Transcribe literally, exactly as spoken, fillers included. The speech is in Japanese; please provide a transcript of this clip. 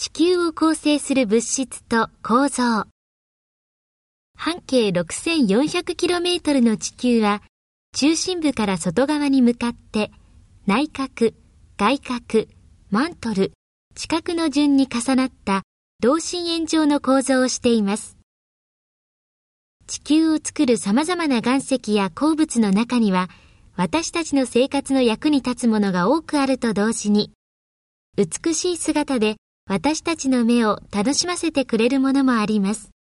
地球を構成する物質と構造。半径 ろくせんよんひゃくキロメートル の地球は、中心部から外側に向かって、内角、外角、マントル、地殻の順に重なった同心円状の構造をしています。地球を作る様々な岩石や鉱物の中には、私たちの生活の役に立つものが多くあると同時に、美しい姿で私たちの目を楽しませてくれるものもあります。